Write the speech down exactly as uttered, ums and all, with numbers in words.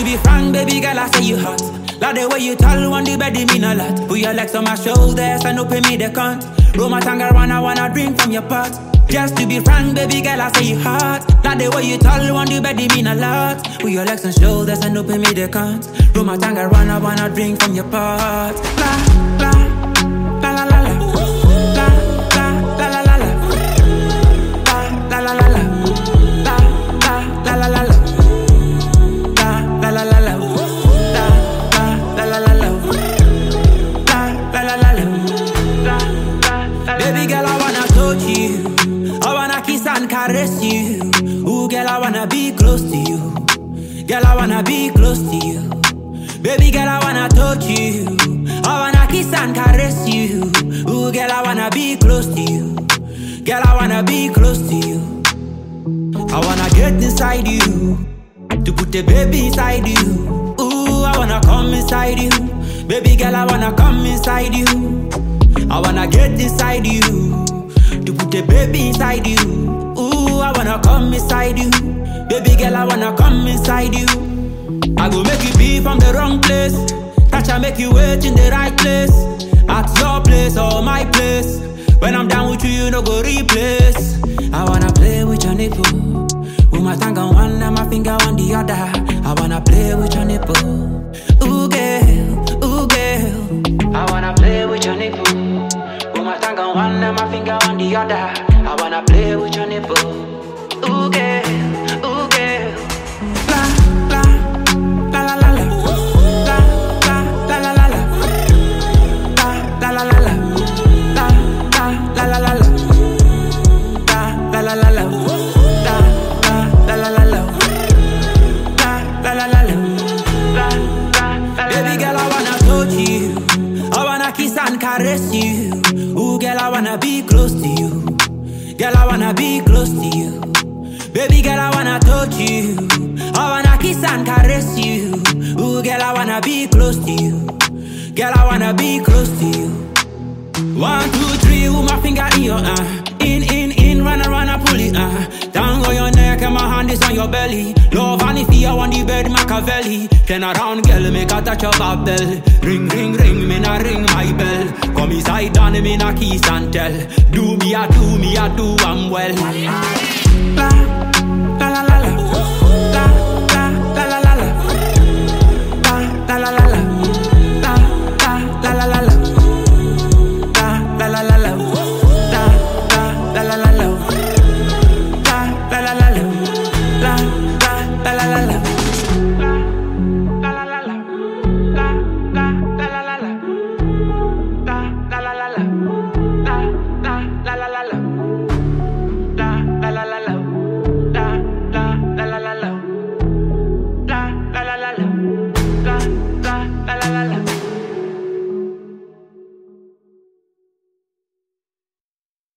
to be frank, baby girl, I say you hot. Like the way you tall on the bed, it mean a lot. Put your legs on my shoulders and open me the cunt. Roma Tangarana, I wanna drink from your pot. Just to be frank, baby girl, I say you hot. Like the way you tall on the bed, it mean a lot. Put your legs on shoulders and open me the cunt. Roma Tangarana, I wanna drink from your pot. La, la, la, la, la, la. La, la, la, la, la, la. La, la, la, la, la. La, la, la, la, la. La, la, la, la, la. Baby girl, I wanna touch you. I wanna kiss and caress you. Ooh, girl, I wanna be close to you. Girl, I wanna be close to you. Baby girl, I wanna touch you. I wanna kiss and caress you. Ooh, girl, I wanna be close to you. Girl, I wanna be close to you. I wanna get inside you, to put a baby inside you. Ooh, I wanna come inside you. Baby girl, I wanna come inside you. I wanna get inside you, to put a baby inside you. Ooh, I wanna come inside you. Baby girl, I wanna come inside you. I go make you be from the wrong place. Catch I make you wait in the right place. At your place or my place. When I'm down with you, you no go replace. I wanna play with your nipple. With my tongue on one and my finger on the other. I wanna play with your nipple. Ooh girl, ooh girl. I wanna play with your nipple. With my tongue on one and my finger on the other. I wanna play with your nipple. Ooh girl, ooh girl. La la la la la la. La la la la la la. La la la la la. La la la la la. La la la la la. La la la la la. La la la la la. Baby girl, I wanna touch you. I wanna kiss and caress you. Ooh, girl, I wanna be close to you. Girl, I wanna be close to you. Baby girl, I wanna touch you. I wanna kiss and caress you. Ooh, girl, I wanna be close to you. Girl, I wanna be close to you. One, two, three, with my finger in your uh. In, in, in, run, run, and pull it uh. Down on your neck and my hand is on your belly. Love and if you on the bed, Machiavelli. Turn around, girl, make a touch of a bell. Ring, ring, ring, me na ring my bell. Come inside and me na kiss and tell. Do me a do, me a do, I'm well. La,